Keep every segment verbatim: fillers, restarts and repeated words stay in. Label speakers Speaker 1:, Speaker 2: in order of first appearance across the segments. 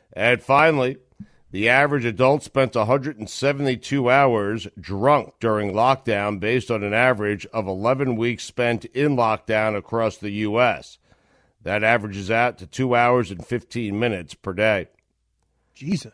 Speaker 1: And finally, the average adult spent one hundred seventy-two hours drunk during lockdown based on an average of eleven weeks spent in lockdown across the U S. That averages out to two hours and fifteen minutes per day.
Speaker 2: Jesus.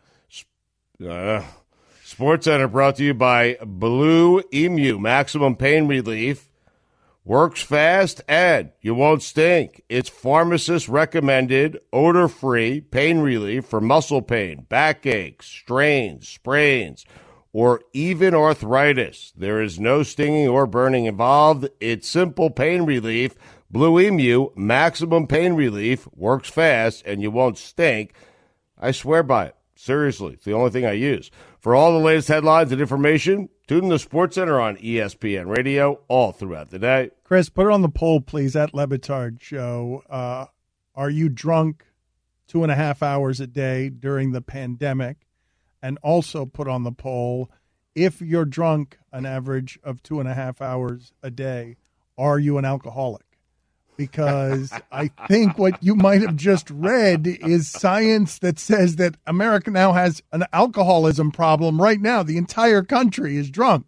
Speaker 1: Uh, SportsCenter brought to you by Blue Emu Maximum Pain Relief. Works fast and you won't stink. It's pharmacist recommended, odor-free pain relief for muscle pain, backache, strains, sprains, or even arthritis. There is no stinging or burning involved. It's simple pain relief. Blue Emu Maximum Pain Relief works fast and you won't stink. I swear by it. Seriously, it's the only thing I use. For all the latest headlines and information, tune in to SportsCenter on E S P N Radio all throughout the day.
Speaker 2: Chris, put it on the poll, please, at Le Batard Show. Uh, are you drunk two and a half hours a day during the pandemic? And also put on the poll, if you're drunk an average of two and a half hours a day, are you an alcoholic? Because I think what you might have just read is science that says that America now has an alcoholism problem right now. The entire country is drunk.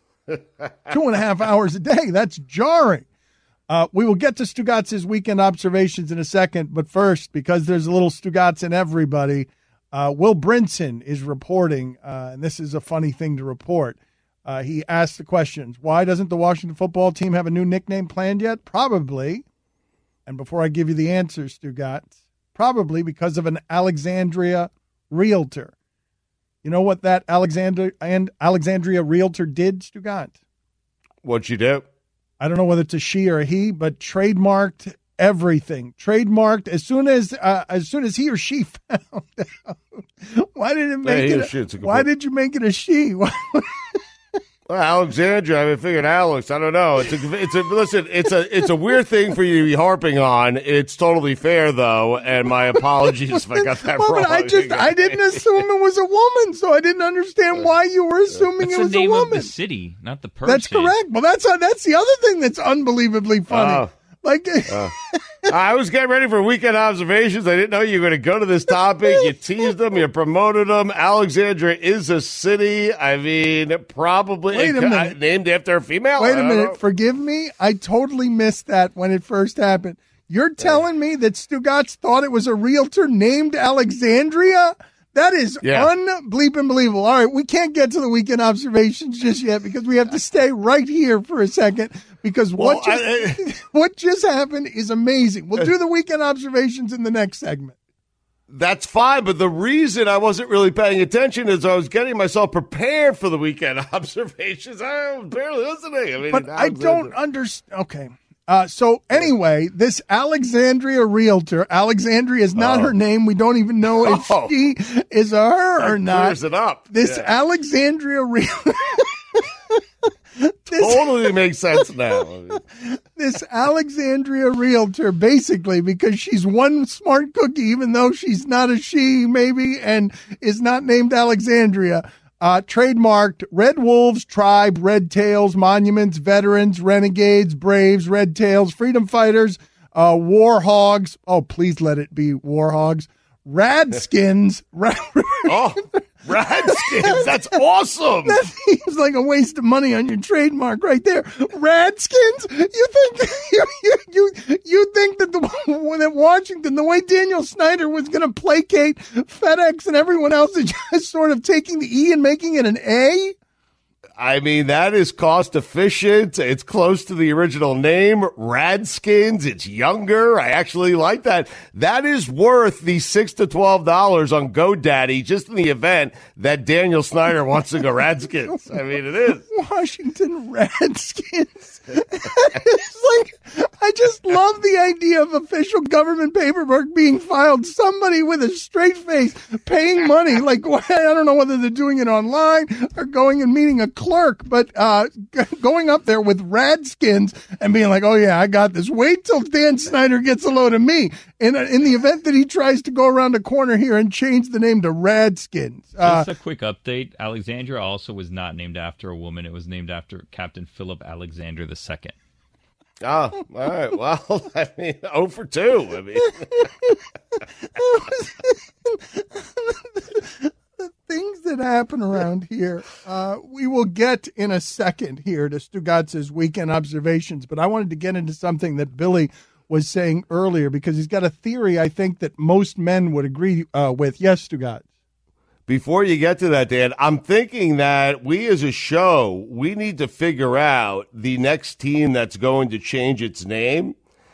Speaker 2: Two and a half hours a day. That's jarring. Uh, we will get to Stugatz's weekend observations in a second. But first, because there's a little Stugatz in everybody, uh, Will Brinson is reporting, uh, and this is a funny thing to report. Uh, he asked the questions, why doesn't the Washington football team have a new nickname planned yet? Probably. And before I give you the answers, Stugatz, probably because of an Alexandria realtor. You know what that Alexander and Alexandria realtor did, Stugatz?
Speaker 1: What'd she do?
Speaker 2: I don't know whether it's a she or a he, but trademarked everything. Trademarked as soon as uh, as soon as he or she found out. Why did it make
Speaker 1: yeah,
Speaker 2: it? A,
Speaker 1: a,
Speaker 2: why did you make it a she?
Speaker 1: Well, Alexandria, I mean, figured Alex. I don't know. It's a, it's a listen. It's a, it's a weird thing for you to be harping on. It's totally fair, though, and my apologies if I got that
Speaker 2: well,
Speaker 1: wrong.
Speaker 2: But I just, I didn't assume it was a woman, so I didn't understand why you were assuming
Speaker 3: that's
Speaker 2: it was
Speaker 3: the name
Speaker 2: a woman.
Speaker 3: Of the city, not the person.
Speaker 2: That's correct. Well, that's that's the other thing that's unbelievably funny.
Speaker 1: Uh,
Speaker 2: like.
Speaker 1: uh. I was getting ready for weekend observations. I didn't know you were going to go to this topic. You teased them. You promoted them. Alexandria is a city. I mean, probably
Speaker 2: Wait a minute.
Speaker 1: named after a female.
Speaker 2: Wait a minute. Forgive me. I totally missed that when it first happened. You're telling me that Stugatz thought it was a realtor named Alexandria? That is
Speaker 1: yeah.
Speaker 2: unbleeping believable. All right, we can't get to the weekend observations just yet because we have to stay right here for a second because what,
Speaker 1: well,
Speaker 2: just,
Speaker 1: I, I,
Speaker 2: what just happened is amazing. We'll do the weekend observations in the next segment.
Speaker 1: That's fine, but the reason I wasn't really paying attention is I was getting myself prepared for the weekend observations. I was barely listening. I mean,
Speaker 2: but I don't understand. Okay. Uh, so anyway, this Alexandria realtor, Alexandria is not
Speaker 1: oh.
Speaker 2: her name. We don't even know if
Speaker 1: oh.
Speaker 2: she is a her
Speaker 1: that
Speaker 2: or not.
Speaker 1: Clears it up.
Speaker 2: This
Speaker 1: yeah.
Speaker 2: Alexandria realtor.
Speaker 1: Totally makes sense now.
Speaker 2: This Alexandria realtor, basically, because she's one smart cookie, even though she's not a she, maybe, and is not named Alexandria. Uh, trademarked Red Wolves, Tribe, Red Tails, Monuments, Veterans, Renegades, Braves, Red Tails, Freedom Fighters, uh, War Hogs. Oh, please let it be War Hogs. Radskins.
Speaker 1: oh, Radskins. That's awesome.
Speaker 2: That seems like a waste of money on your trademark right there. Radskins? You think you you you, you think that the that Washington, the way Daniel Snyder was going to placate FedEx and everyone else is just sort of taking the E and making it an A?
Speaker 1: I mean, that is cost efficient. It's close to the original name, Radskins. It's younger. I actually like that. That is worth the six to twelve dollars on GoDaddy just in the event that Daniel Snyder wants to go Radskins. I mean, it is.
Speaker 2: Washington Radskins. It's like, I just love the idea of official government paperwork being filed. Somebody with a straight face paying money. Like, I don't know whether they're doing it online or going and meeting a clerk, but uh, going up there with Radskins and being like, oh, yeah, I got this. Wait till Dan Snyder gets a load of me. In, a, in the event that he tries to go around a corner here and change the name to Radskins. Uh,
Speaker 3: Just a quick update. Alexandria also was not named after a woman. It was named after Captain Philip Alexander the Second.
Speaker 1: Oh, all right. Well, I mean, oh for two. I mean,
Speaker 2: shit happen around here. Uh, we will get in a second here to Stugatz's weekend observations, but I wanted to get into something that Billy was saying earlier because he's got a theory I think that most men would agree uh, with. Yes, Stugatz.
Speaker 1: Before you get to that, Dan, I'm thinking that we as a show, we need to figure out the next team that's going to change its name.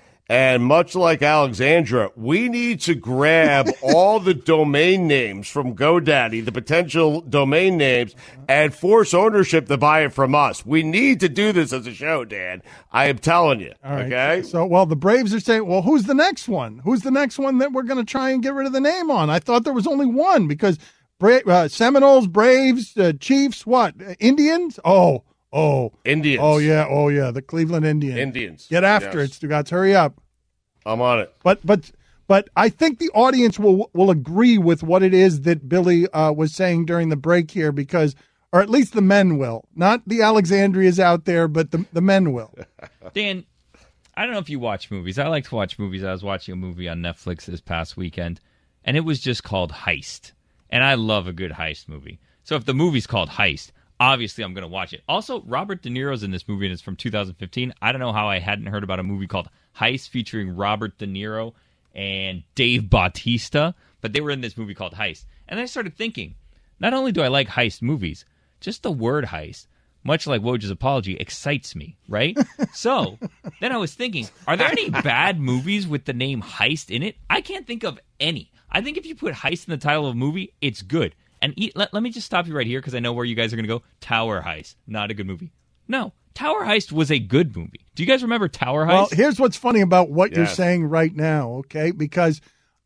Speaker 1: And much like Alexandra, we need to grab all the domain names from GoDaddy, the potential domain names, and force ownership to buy it from us. We need to do this as a show, Dan. I am telling you.
Speaker 2: All right.
Speaker 1: Okay?
Speaker 2: So, well, the Braves are saying, well, who's the next one? Who's the next one that we're going to try and get rid of the name on? I thought there was only one because Bra- uh, Seminoles, Braves, uh, Chiefs, what? Uh, Indians? Oh, oh.
Speaker 1: Indians.
Speaker 2: Oh, yeah, oh, yeah, the Cleveland Indians.
Speaker 1: Indians.
Speaker 2: Get after
Speaker 1: yes.
Speaker 2: it, Stugatz. Hurry up.
Speaker 1: I'm on it.
Speaker 2: But but but I think the audience will will agree with what it is that Billy uh, was saying during the break here because, or at least the men will. Not the Alexandrias out there, but the, the men will.
Speaker 3: Dan, I don't know if you watch movies. I like to watch movies. I was watching a movie on Netflix this past weekend, and it was just called Heist. And I love a good heist movie. So if the movie's called Heist, obviously I'm going to watch it. Also, Robert De Niro's in this movie, and it's from two thousand fifteen. I don't know how I hadn't heard about a movie called Heist featuring Robert De Niro and Dave Bautista, but they were in this movie called Heist. And I started thinking, not only do I like heist movies, just the word heist, much like Woj's apology, excites me, right? So then I was thinking, are there any bad movies with the name Heist in it? I can't think of any. I think if you put Heist in the title of a movie, it's good. And eat, let, let me just stop you right here because I know where you guys are going to go. Tower Heist, not a good movie. No, Tower Heist was a good movie. Do you guys remember Tower Heist?
Speaker 2: Well, here's what's funny about what
Speaker 1: yes.
Speaker 2: you're saying right now, okay? Because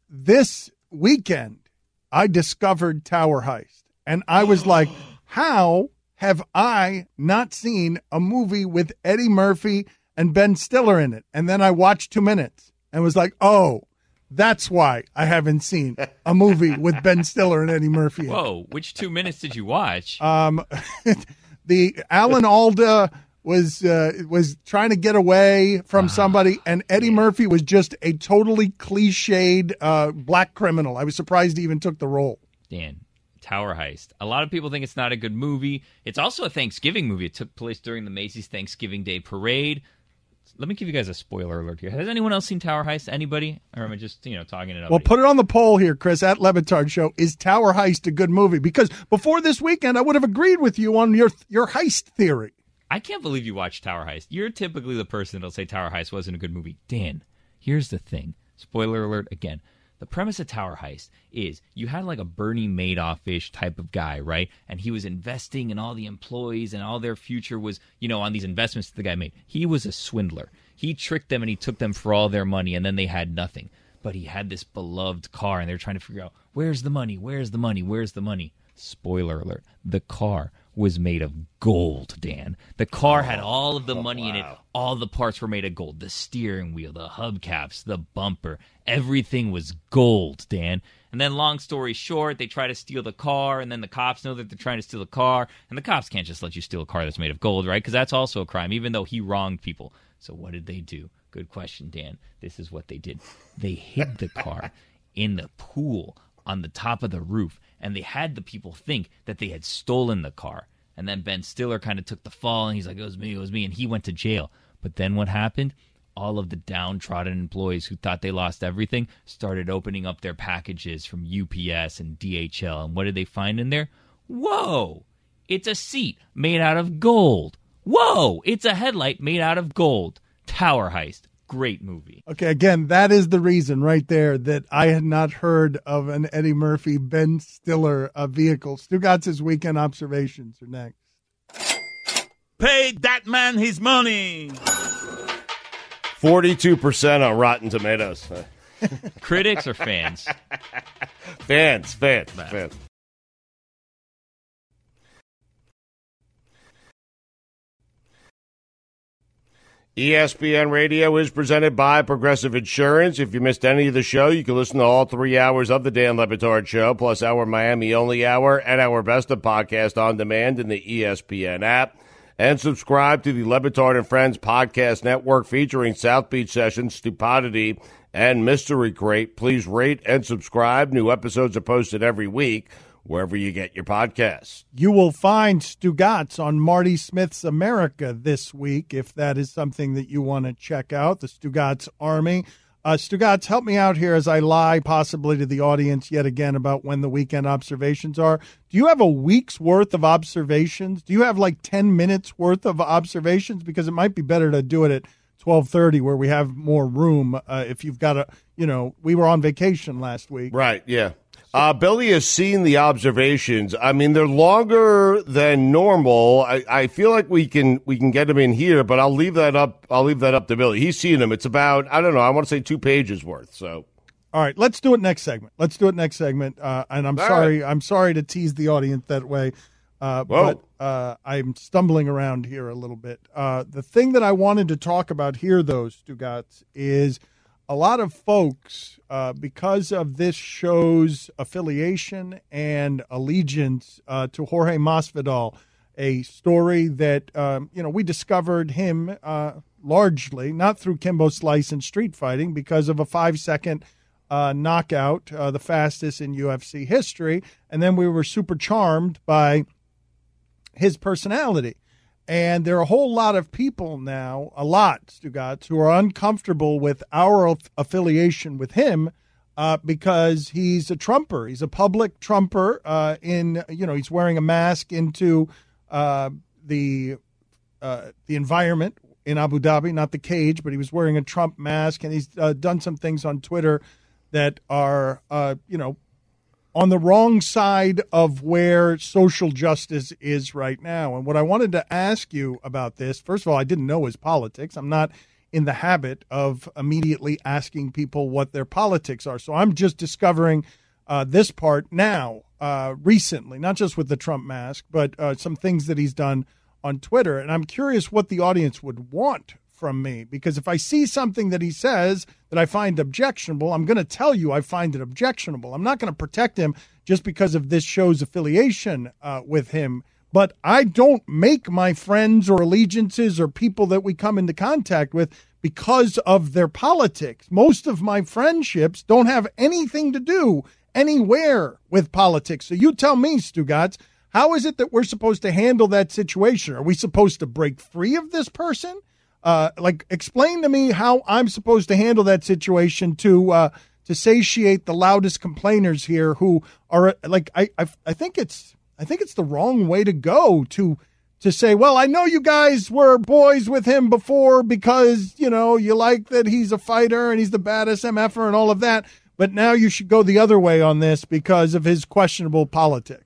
Speaker 2: this weekend, I discovered Tower Heist. And I was like, how have I not seen a movie with Eddie Murphy and Ben Stiller in it? And then I watched two minutes and was like, oh, that's why I haven't seen a movie with Ben Stiller and Eddie Murphy in it.
Speaker 3: Whoa, which two minutes did you watch?
Speaker 2: Um, the Alan Alda was uh, was trying to get away from somebody, and Eddie
Speaker 3: yeah.
Speaker 2: Murphy was just a totally cliched uh, black criminal. I was surprised he even took the role.
Speaker 3: Dan, Tower Heist. A lot of people think it's not a good movie. It's also a Thanksgiving movie. It took place during the Macy's Thanksgiving Day Parade. Let me give you guys a spoiler alert here. Has anyone else seen Tower Heist? Anybody? Or am I just, you know, talking it up?
Speaker 2: Well, put it on the poll here, Chris, at Levitard Show. Is Tower Heist a good movie? Because before this weekend, I would have agreed with you on your your heist theory.
Speaker 3: I can't believe you watched Tower Heist. You're typically the person that'll say Tower Heist wasn't a good movie. Dan, here's the thing. Spoiler alert again. The premise of Tower Heist is you had like a Bernie Madoff-ish type of guy, right? And he was investing in all the employees and all their future was, you know, on these investments that the guy made. He was a swindler. He tricked them and he took them for all their money and then they had nothing. But he had this beloved car and they're trying to figure out, where's the money? Where's the money? Where's the money? Spoiler alert. The car was made of gold, Dan. The car had all of the
Speaker 1: oh,
Speaker 3: money
Speaker 1: wow.
Speaker 3: in it. All the parts were made of gold. The steering wheel, the hubcaps, the bumper. Everything was gold, Dan. And then long story short, they try to steal the car, and then the cops know that they're trying to steal the car. And the cops can't just let you steal a car that's made of gold, right? Because that's also a crime, even though he wronged people. So what did they do? Good question, Dan. This is what they did. They hid the car in the pool on the top of the roof, and they had the people think that they had stolen the car. And then Ben Stiller kind of took the fall, and he's like, it was me, it was me, and he went to jail. But then what happened? All of the downtrodden employees who thought they lost everything started opening up their packages from U P S and D H L, and what did they find in there? Whoa! It's a seat made out of gold. Whoa! It's a headlight made out of gold. Tower Heist. Great movie.
Speaker 2: Okay, again, that is the reason right there that I had not heard of an Eddie Murphy, Ben Stiller uh, vehicle. Stugatz's weekend observations are next.
Speaker 4: Pay that man his money.
Speaker 1: forty-two percent on Rotten Tomatoes.
Speaker 3: Critics or fans?
Speaker 1: Fans, fans, fans. E S P N Radio is presented by Progressive Insurance. If you missed any of the show, you can listen to all three hours of the Dan Le Batard Show, plus our Miami-only hour and our Best of podcast on demand in the E S P N app. And subscribe to the Le Batard and Friends podcast network featuring South Beach Sessions, Stupidity, and Mystery Crate. Please rate and subscribe. New episodes are posted every week. wherever you get your podcasts.
Speaker 2: You will find Stugotz on Marty Smith's America this week, if that is something that you want to check out, the Stugotz Army. Uh, Stugotz, help me out here as I lie possibly to the audience yet again about when the weekend observations are. Do you have a week's worth of observations? Do you have like ten minutes worth of observations? Because it might be better to do it at twelve thirty where we have more room uh, if you've got a, you know, we were on vacation last week.
Speaker 1: Right, yeah. Uh, Billy has seen the observations. I mean, they're longer than normal. I, I feel like we can we can get them in here, but I'll leave that up. I'll leave that up to Billy. He's seen them. It's about, I don't know, I want to say two pages worth. So,
Speaker 2: all right, let's do it next segment. Let's do it next segment. Uh, and I'm
Speaker 1: All
Speaker 2: sorry,
Speaker 1: right.
Speaker 2: I'm sorry to tease the audience that way, uh, but uh, I'm stumbling around here a little bit. Uh, the thing that I wanted to talk about here, though, Stugotz, is a lot of folks, uh, because of this show's affiliation and allegiance uh, to Jorge Masvidal, a story that, um, you know, we discovered him uh, largely, not through Kimbo Slice and street fighting, because of a five-second uh, knockout, uh, the fastest in U F C history. And then we were super charmed by his personality. And there are a whole lot of people now, a lot, Stugotz, who are uncomfortable with our affiliation with him uh, because he's a Trumper. He's a public Trumper. Uh, in you know, he's wearing a mask into uh, the uh, the environment in Abu Dhabi, not the cage, but he was wearing a Trump mask, and he's uh, done some things on Twitter that are, uh, you know, on the wrong side of where social justice is right now. And what I wanted to ask you about this, first of all, I didn't know his politics. I'm not in the habit of immediately asking people what their politics are. So I'm just discovering uh, this part now, uh, recently, not just with the Trump mask, but uh, some things that he's done on Twitter. And I'm curious what the audience would want from me, because if I see something that he says that I find objectionable, I'm going to tell you I find it objectionable. I'm not going to protect him just because of this show's affiliation uh, with him. But I don't make my friends or allegiances or people that we come into contact with because of their politics. Most of my friendships don't have anything to do anywhere with politics. So you tell me, Stugotz, how is it that we're supposed to handle that situation? Are we supposed to break free of this person? Uh, like, explain to me how I'm supposed to handle that situation to uh, to satiate the loudest complainers here, who are like, I, I I think it's I think it's the wrong way to go to to say, well, I know you guys were boys with him before because, you know, you like that he's a fighter and he's the baddest M F er and all of that, but now you should go the other way on this because of his questionable politics.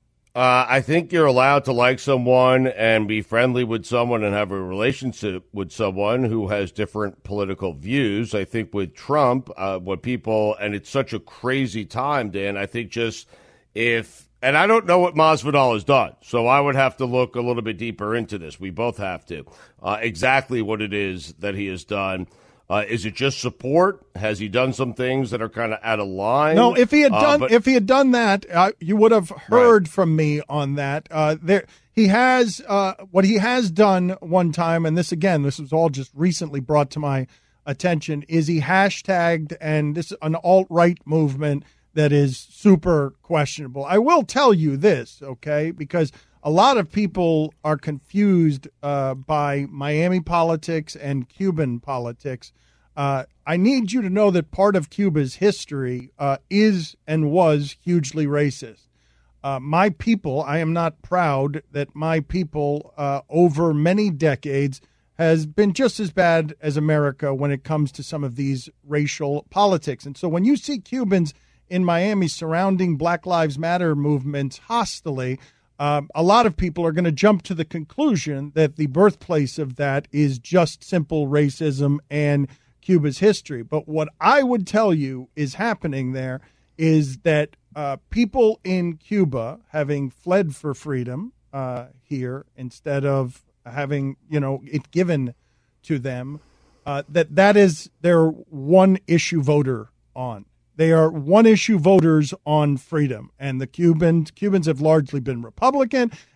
Speaker 1: Uh, I think you're allowed to like someone and be friendly with someone and have a relationship with someone who has different political views. I think with Trump, uh, what people, and it's such a crazy time, Dan, I think just if, and I don't know what Masvidal has done, so I would have to look a little bit deeper into this. We both have to. Uh, exactly what it is that he has done. Uh, is it just support? Has he done some things that are kind of out of line?
Speaker 2: No, if he had
Speaker 1: Uh,
Speaker 2: done
Speaker 1: but-
Speaker 2: if he had done that, uh, you would have heard from me on that. Uh, there, he has uh, what he has done one time, and this again, this was all just recently brought to my attention. Is he hashtagged, and this is an alt-right movement that is super questionable. I will tell you this, okay, because a lot of people are confused uh, by Miami politics and Cuban politics. Uh, I need you to know that part of Cuba's history uh, is and was hugely racist. Uh, my people, I am not proud that my people uh, over many decades has been just as bad as America when it comes to some of these racial politics. And so when you see Cubans in Miami surrounding Black Lives Matter movements hostilely, Um, a lot of people are going to jump to the conclusion that the birthplace of that is just simple racism and Cuba's history. But what I would tell you is happening there is that uh, people in Cuba, having fled for freedom uh, here instead of having, you know, it given to them, uh, that that is their one issue voter on. They are one-issue voters on freedom, and the Cubans Cubans have largely been Republican,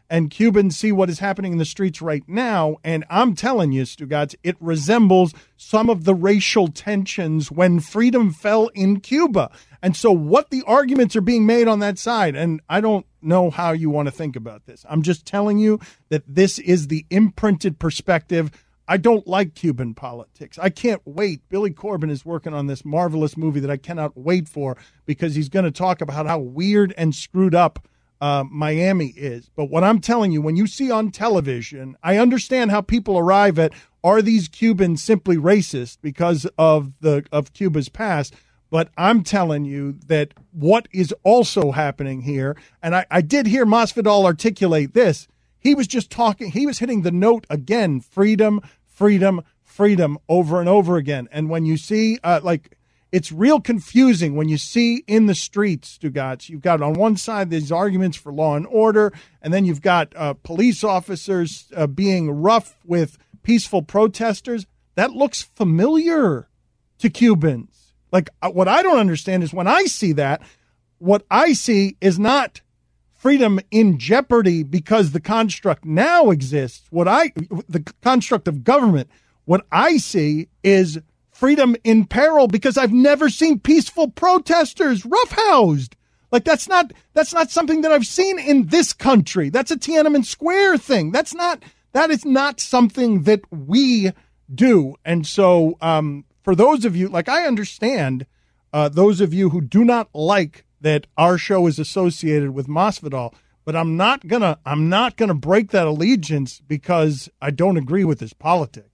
Speaker 2: and Cubans see what is happening in the streets right now. And I'm telling you, Stugotz, it resembles some of the racial tensions when freedom fell in Cuba. And so what the arguments are being made on that side, and I don't know how you want to think about this. I'm just telling you that this is the imprinted perspective. I don't like Cuban politics. I can't wait. Billy Corben is working on this marvelous movie that I cannot wait for because he's going to talk about how weird and screwed up uh, Miami is. But what I'm telling you, when you see on television, I understand how people arrive at, are these Cubans simply racist because of the of Cuba's past? But I'm telling you that what is also happening here, and I, I did hear Masvidal articulate this, he was just talking, he was hitting the note again, freedom, freedom, freedom over and over again. And when you see, uh, like, it's real confusing when you see in the streets, Stugotz, you've got on one side these arguments for law and order, and then you've got uh, police officers uh, being rough with peaceful protesters. That looks familiar to Cubans. Like, uh, what I don't understand is when I see that, what I see is not freedom in jeopardy because the construct now exists. What I, the construct of government, what I see is freedom in peril because I've never seen peaceful protesters roughhoused. Like that's not, that's not something that I've seen in this country. That's a Tiananmen Square thing. That's not, that is not something that we do. And so, um, for those of you, like I understand, uh, those of you who do not like that our show is associated with Masvidal, but I'm not gonna I'm not gonna break that allegiance because I don't agree with his politics.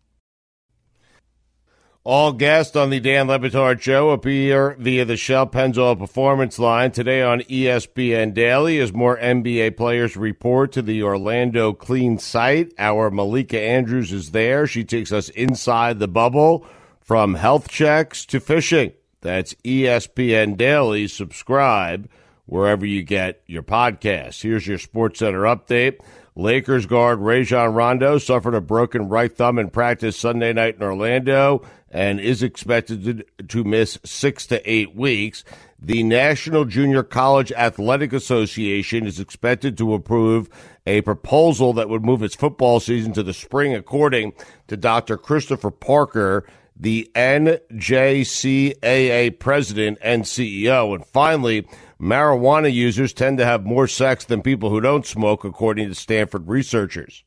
Speaker 1: All guests on the Dan Le Batard Show appear via the Shell Pennzoil Performance Line today on E S P N Daily as more N B A players report to the Orlando Clean site. Our Malika Andrews is there. She takes us inside the bubble from health checks to fishing. That's E S P N Daily. Subscribe wherever you get your podcasts. Here's your SportsCenter update. Lakers guard Rajon Rondo suffered a broken right thumb in practice Sunday night in Orlando and is expected to, to miss six to eight weeks. The National Junior College Athletic Association is expected to approve a proposal that would move its football season to the spring, according to Doctor Christopher Parker, the N J C A A president and C E O. And finally, marijuana users tend to have more sex than people who don't smoke, according to Stanford researchers.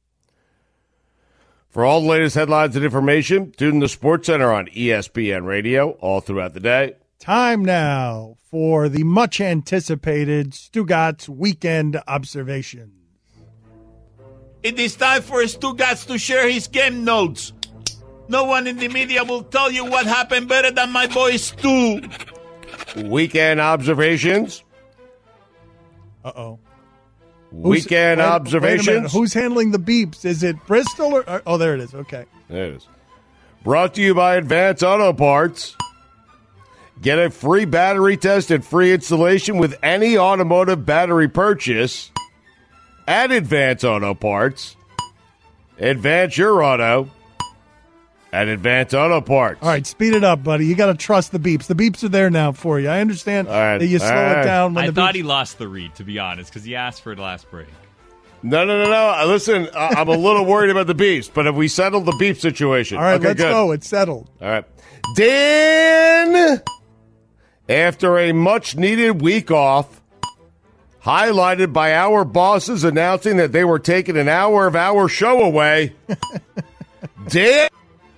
Speaker 1: For all the latest headlines and information, tune in to SportsCenter on E S P N Radio all throughout the day.
Speaker 2: Time now for the much-anticipated Stugotz Weekend Observations.
Speaker 4: It is time for Stugotz to share his game notes. No one in the media will tell you what happened better than my boy Stu.
Speaker 1: Weekend observations.
Speaker 2: Uh-oh.
Speaker 1: Weekend
Speaker 2: wait,
Speaker 1: observations.
Speaker 2: Wait a minute. Who's handling the beeps? Is it Bristol or, or... Oh, there it is. Okay.
Speaker 1: There it is. Brought to you by Advance Auto Parts. Get a free battery test and free installation with any automotive battery purchase at Advance Auto Parts. Advance your auto at Advance Auto Parts.
Speaker 2: All right, speed it up, buddy. You got to trust the beeps. The beeps are there now for you. I understand
Speaker 1: right,
Speaker 2: that you slow
Speaker 1: right.
Speaker 2: it down. When
Speaker 3: I
Speaker 2: the
Speaker 3: thought
Speaker 2: beeps...
Speaker 3: he lost the read, to be honest, because he asked for it last break.
Speaker 1: No, no, no, no. Listen, I'm a little worried about the beeps, but have we settled the beep situation?
Speaker 2: All right,
Speaker 1: okay,
Speaker 2: let's
Speaker 1: good.
Speaker 2: go. It's settled.
Speaker 1: All right. Dan, after a much-needed week off, highlighted by our bosses announcing that they were taking an hour of our show away, Dan,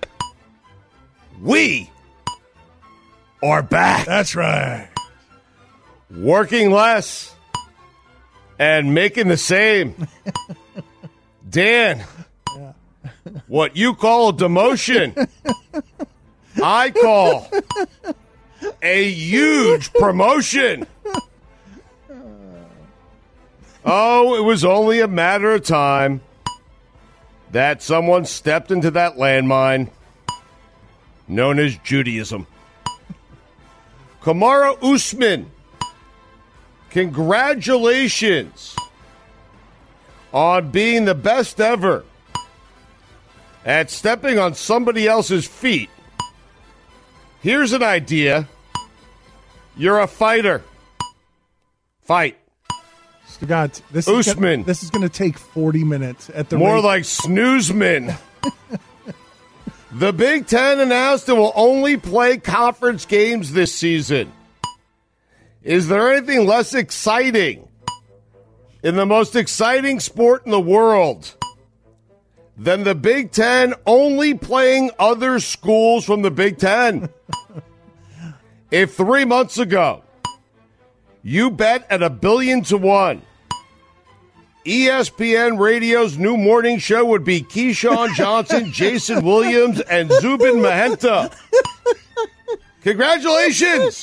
Speaker 1: we are back.
Speaker 2: That's right.
Speaker 1: Working less and making the same. Dan,
Speaker 2: Yeah.
Speaker 1: what you call a demotion, I call a huge promotion. Oh, it was only a matter of time that someone stepped into that landmine known as Judaism. Kamaru Usman, congratulations on being the best ever at stepping on somebody else's feet. Here's an idea. You're a fighter. Fight.
Speaker 2: Stugatz, this
Speaker 1: Usman.
Speaker 2: Is this is going to take forty minutes at the
Speaker 1: More
Speaker 2: rate.
Speaker 1: like snoozeman. The Big Ten announced it will only play conference games this season. Is there anything less exciting in the most exciting sport in the world than the Big Ten only playing other schools from the Big Ten? If three months ago you bet at a billion to one E S P N Radio's new morning show would be Keyshawn Johnson, Jason Williams, and Zubin Mehenta. Congratulations!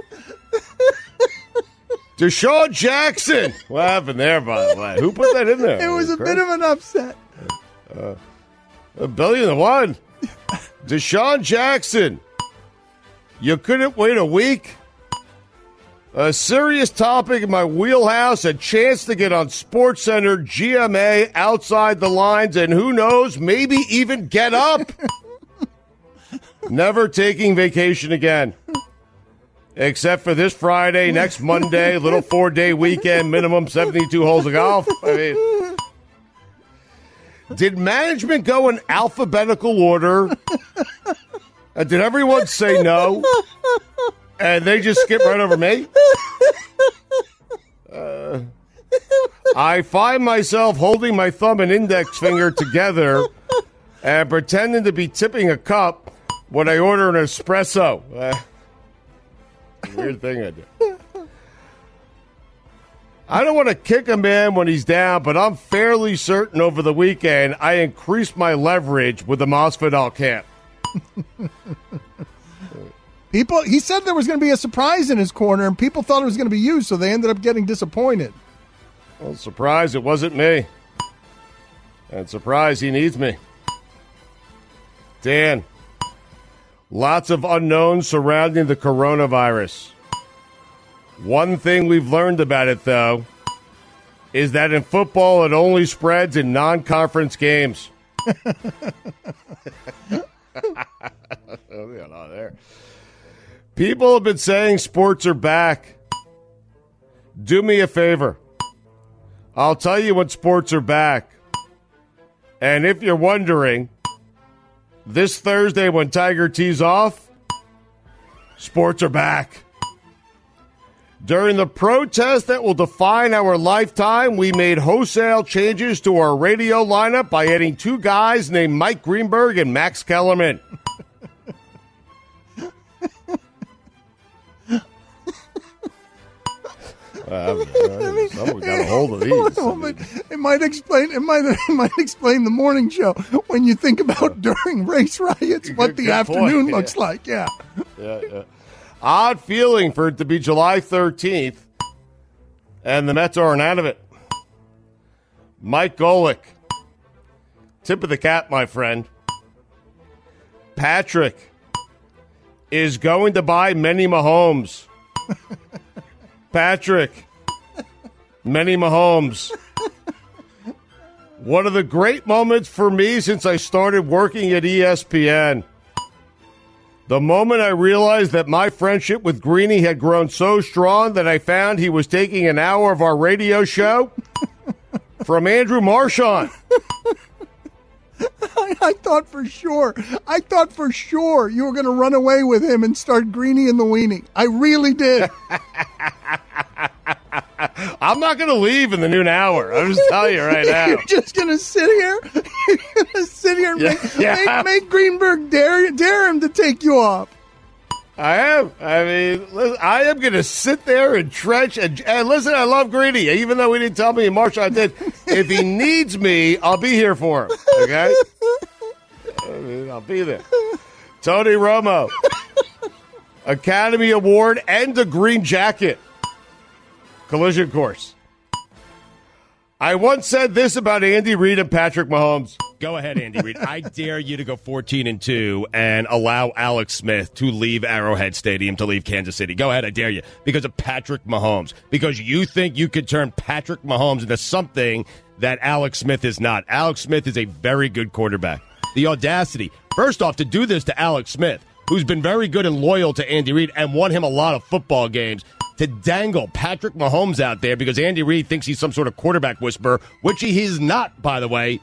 Speaker 1: Deshaun Jackson. What happened there, by the way? Who put that in there?
Speaker 2: It was a
Speaker 1: Chris?
Speaker 2: bit of an upset.
Speaker 1: Uh, a billion to one. Deshaun Jackson. You couldn't wait a week? A serious topic in my wheelhouse, a chance to get on SportsCenter, G M A, Outside the Lines, and who knows, maybe even Get Up. Never taking vacation again. Except for this Friday, next Monday, little four-day weekend, minimum seventy-two holes of golf. I mean, did management go in alphabetical order? Uh, did everyone say no? And they just skip right over me? Uh, I find myself holding my thumb and index finger together and pretending to be tipping a cup when I order an espresso. Uh, weird thing I do. I don't want to kick a man when he's down, but I'm fairly certain over the weekend I increased my leverage with the Masvidal camp.
Speaker 2: People, he said there was going to be a surprise in his corner, and people thought it was going to be you, so they ended up getting disappointed.
Speaker 1: Well, surprise, it wasn't me. And surprise, he needs me. Dan, lots of unknowns surrounding the coronavirus. One thing we've learned about it, though, is that in football it only spreads in non-conference games. Oh, there. People have been saying sports are back. Do me a favor. I'll tell you when sports are back. And if you're wondering, this Thursday when Tiger tees off, sports are back. During the protest that will define our lifetime, we made wholesale changes to our radio lineup by adding two guys named Mike Greenberg and Max Kellerman. Uh, someone got a hold of these.
Speaker 2: It might explain. It might. It might explain the morning show when you think about during race riots what the
Speaker 1: Good
Speaker 2: afternoon
Speaker 1: point.
Speaker 2: looks
Speaker 1: Yeah.
Speaker 2: like. Yeah.
Speaker 1: Yeah, yeah. Odd feeling for it to be July thirteenth, and the Mets aren't out of it. Mike Golick, tip of the cap, my friend. Patrick is going to buy many Mahomes. Patrick, many Mahomes. One of the great moments for me since I started working at E S P N. The moment I realized that my friendship with Greeny had grown so strong that I found he was taking an hour of our radio show from Andrew Marchand.
Speaker 2: I, I thought for sure. I thought for sure you were going to run away with him and start Greeny and the Weenie. I really did.
Speaker 1: I'm not going to leave in the noon hour. I'm just telling you right now.
Speaker 2: You're just going to sit here. You're going to sit here and
Speaker 1: Yeah,
Speaker 2: make,
Speaker 1: yeah.
Speaker 2: make, make Greenberg dare dare him to take you off.
Speaker 1: I am. I mean, listen, I am going to sit there and trench. And, and listen, I love Greeny, even though he didn't tell me, and Marchand did. If he needs me, I'll be here for him. Okay? I mean, I'll be there. Tony Romo, Academy Award and a green jacket. Collision course. I once said this about Andy Reid and Patrick Mahomes.
Speaker 5: Go ahead, Andy Reid. I dare you to go fourteen and two and allow Alex Smith to leave Arrowhead Stadium to leave Kansas City. Go ahead, I dare you. Because of Patrick Mahomes. Because you think you could turn Patrick Mahomes into something that Alex Smith is not. Alex Smith is a very good quarterback. The audacity, first off, to do this to Alex Smith, who's been very good and loyal to Andy Reid and won him a lot of football games, to dangle Patrick Mahomes out there because Andy Reid thinks he's some sort of quarterback whisperer, which he is not, by the way.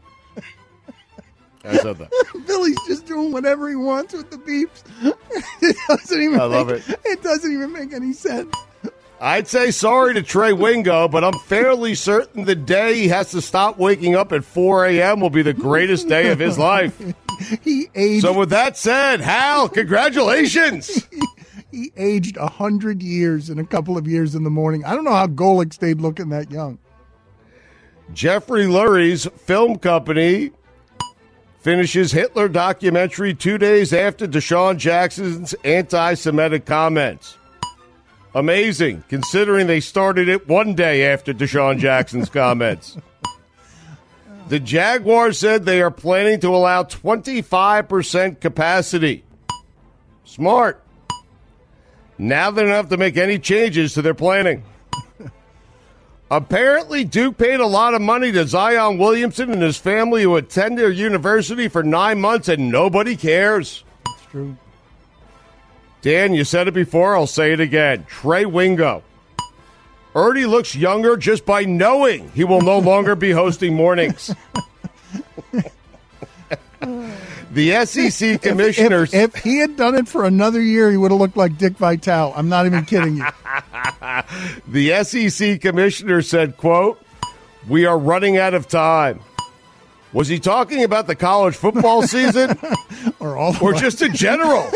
Speaker 1: I said that.
Speaker 2: Billy's just doing whatever he wants with the beeps. It doesn't even
Speaker 1: I love
Speaker 2: make,
Speaker 1: it.
Speaker 2: It doesn't even make any sense.
Speaker 1: I'd say sorry to Trey Wingo, but I'm fairly certain the day he has to stop waking up at four a.m. will be the greatest day of his life.
Speaker 2: He aged.
Speaker 1: So with that said, Hal, congratulations.
Speaker 2: He aged one hundred years in a couple of years in the morning. I don't know how Golick stayed looking that young.
Speaker 1: Jeffrey Lurie's film company finishes Hitler documentary two days after Deshaun Jackson's anti-Semitic comments. Amazing, considering they started it one day after Deshaun Jackson's comments. The Jaguars said they are planning to allow twenty-five percent capacity. Smart. Now they don't have to make any changes to their planning. Apparently, Duke paid a lot of money to Zion Williamson and his family who attend their university for nine months, and nobody cares.
Speaker 2: That's true.
Speaker 1: Dan, you said it before. I'll say it again. Trey Wingo. Ernie looks younger just by knowing he will no longer be hosting mornings. The S E C commissioners.
Speaker 2: If, if, if he had done it for another year, he would have looked like Dick Vitale. I'm not even kidding you.
Speaker 1: The S E C commissioner said, quote, "We are running out of time." Was he talking about the college football season
Speaker 2: or all
Speaker 1: or just in general?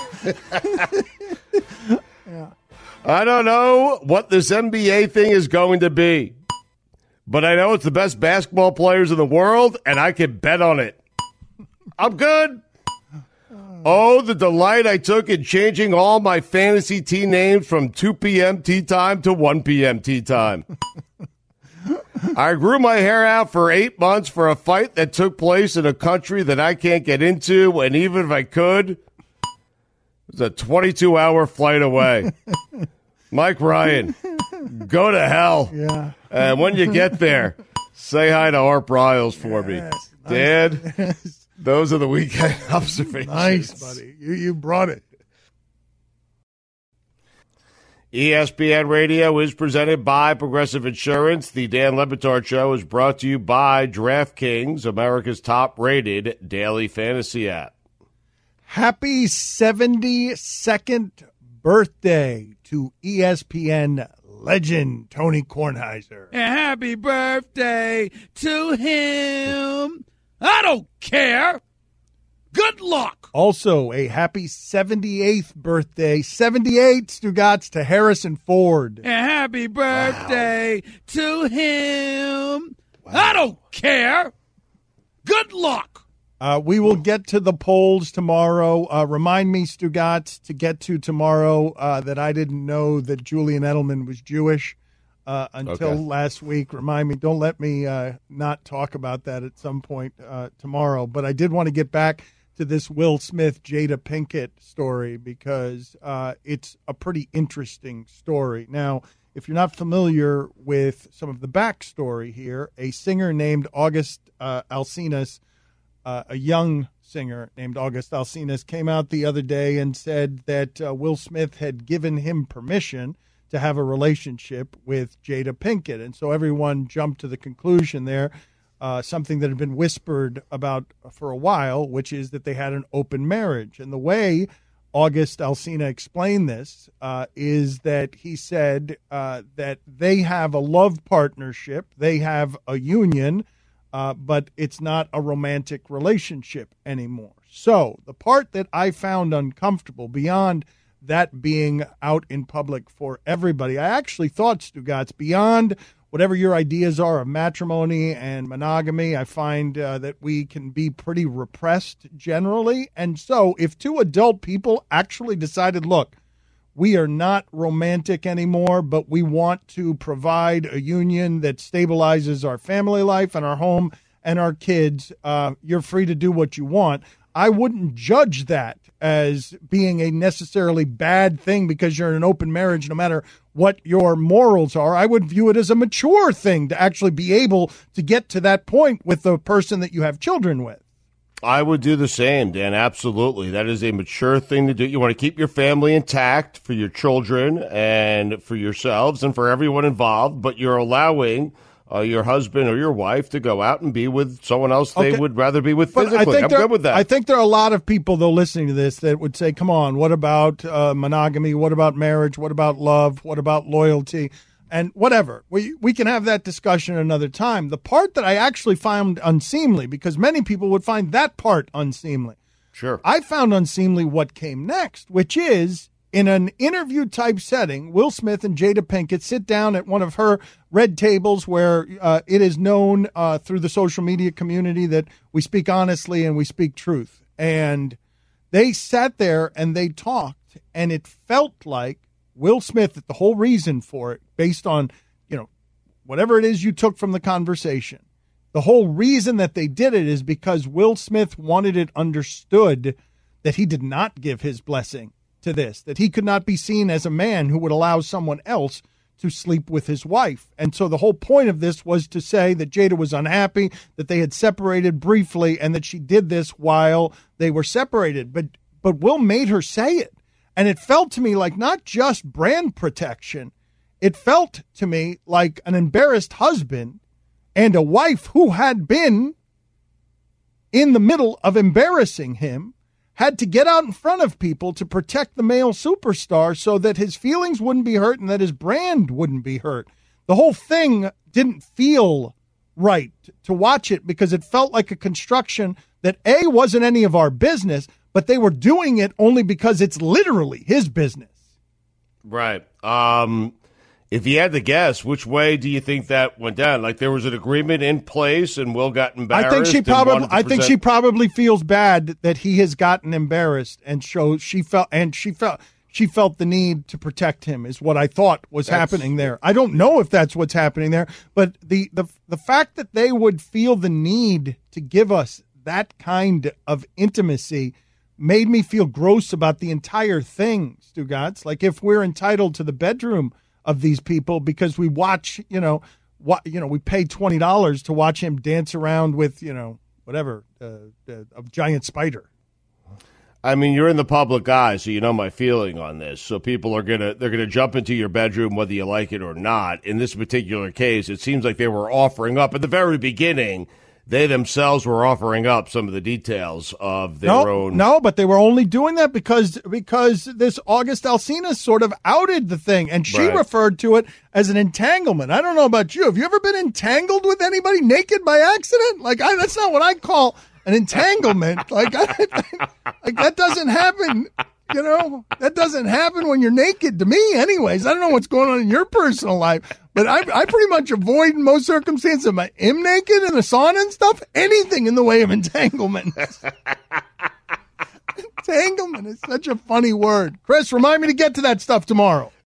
Speaker 2: Yeah.
Speaker 1: I don't know what this N B A thing is going to be, but I know it's the best basketball players in the world, and I can bet on it. I'm good. Oh, the delight I took in changing all my fantasy tea names from two p.m. tea time to one p.m. tea time. I grew my hair out for eight months for a fight that took place in a country that I can't get into, and even if I could, it's a twenty-two hour flight away. Mike Ryan, go to hell.
Speaker 2: Yeah.
Speaker 1: And when you get there, say hi to Art Briles for me.
Speaker 2: Yes.
Speaker 1: Dad,
Speaker 2: Nice.
Speaker 1: those are the weekend observations.
Speaker 2: Nice, buddy. You, you brought it.
Speaker 1: E S P N Radio is presented by Progressive Insurance. The Dan Le Batard Show is brought to you by DraftKings, America's top-rated daily fantasy app.
Speaker 2: Happy seventy-second birthday to E S P N legend Tony Kornheiser.
Speaker 6: Happy birthday to him. I don't care. Good luck.
Speaker 2: Also, a happy seventy-eighth birthday, seventy-eight, Stugotz, to Harrison Ford.
Speaker 6: Happy birthday wow. to him. Wow. I don't care. Good luck.
Speaker 2: Uh, we will get to the polls tomorrow. Uh, remind me, Stugotz, to get to tomorrow uh, that I didn't know that Julian Edelman was Jewish uh, until
Speaker 1: okay.
Speaker 2: last week. Remind me. Don't let me uh, not talk about that at some point uh, tomorrow. But I did want to get back to this Will Smith, Jada Pinkett story because uh, it's a pretty interesting story. Now, if you're not familiar with some of the backstory here, a singer named August uh, Alsina, Uh, a young singer named August Alsina, came out the other day and said that uh, Will Smith had given him permission to have a relationship with Jada Pinkett. And so everyone jumped to the conclusion there, uh, something that had been whispered about for a while, which is that they had an open marriage. And the way August Alsina explained this uh, is that he said uh, that they have a love partnership, they have a union, Uh, but it's not a romantic relationship anymore. So the part that I found uncomfortable, beyond that being out in public for everybody, I actually thought, Stugotz, beyond whatever your ideas are of matrimony and monogamy, I find uh, that we can be pretty repressed generally. And so if two adult people actually decided, look, we are not romantic anymore, but we want to provide a union that stabilizes our family life and our home and our kids. Uh, you're free to do what you want. I wouldn't judge that as being a necessarily bad thing because you're in an open marriage, no matter what your morals are. I would view it as a mature thing to actually be able to get to that point with the person that you have children with.
Speaker 1: I would do the same, Dan. Absolutely. That is a mature thing to do. You want to keep your family intact for your children and for yourselves and for everyone involved, but you're allowing uh, your husband or your wife to go out and be with someone else they
Speaker 2: Okay.
Speaker 1: would rather be with
Speaker 2: But
Speaker 1: physically.
Speaker 2: I think
Speaker 1: I'm
Speaker 2: there,
Speaker 1: good with that.
Speaker 2: I think there are a lot of people, though, listening to this that would say, come on, what about uh, monogamy? What about marriage? What about love? What about loyalty? And whatever. We we can have that discussion another time. The part that I actually found unseemly, because many people would find that part unseemly.
Speaker 1: Sure.
Speaker 2: I found unseemly what came next, which is in an interview type setting, Will Smith and Jada Pinkett sit down at one of her red tables where uh, it is known uh, through the social media community that we speak honestly and we speak truth. And they sat there and they talked, and it felt like Will Smith, the whole reason for it, based on, you know, whatever it is you took from the conversation, the whole reason that they did it is because Will Smith wanted it understood that he did not give his blessing to this, that he could not be seen as a man who would allow someone else to sleep with his wife. And so the whole point of this was to say that Jada was unhappy, that they had separated briefly, and that she did this while they were separated. But but Will made her say it. And it felt to me like not just brand protection. It felt to me like an embarrassed husband and a wife who had been in the middle of embarrassing him had to get out in front of people to protect the male superstar so that his feelings wouldn't be hurt and that his brand wouldn't be hurt. The whole thing didn't feel right to watch it because it felt like a construction that A, wasn't any of our business, but they were doing it only because it's literally his business.
Speaker 1: Right. Um, if you had to guess, which way do you think that went down? Like there was an agreement in place, and Will got embarrassed.
Speaker 2: I think she
Speaker 1: and
Speaker 2: probably.
Speaker 1: wanted to
Speaker 2: I think
Speaker 1: present-
Speaker 2: she probably feels bad that he has gotten embarrassed, and shows she felt and she felt she felt the need to protect him. Is what I thought was
Speaker 1: That's-
Speaker 2: happening there. I don't know if that's what's happening there, but the the the fact that they would feel the need to give us that kind of intimacy made me feel gross about the entire thing, Stugotz. Like if we're entitled to the bedroom of these people because we watch, you know, what you know, we pay twenty dollars to watch him dance around with, you know, whatever, uh, uh, a giant spider.
Speaker 1: I mean, you're in the public eye, so you know my feeling on this. So people are gonna they're gonna jump into your bedroom whether you like it or not. In this particular case, it seems like they were offering up at the very beginning. They themselves were offering up some of the details of their
Speaker 2: no,
Speaker 1: own.
Speaker 2: No, but they were only doing that because because this August Alsina sort of outed the thing, and she
Speaker 1: Right.
Speaker 2: referred to it as an entanglement. I don't know about you. Have you ever been entangled with anybody naked by accident? Like I, that's not what I call an entanglement. like, I, like that doesn't happen. You know, that doesn't happen when you're naked to me anyways. I don't know what's going on in your personal life, but I, I pretty much avoid in most circumstances. If I am naked in the sauna and stuff, anything in the way of entanglement. Entanglement is such a funny word. Chris, remind me to get to that stuff tomorrow.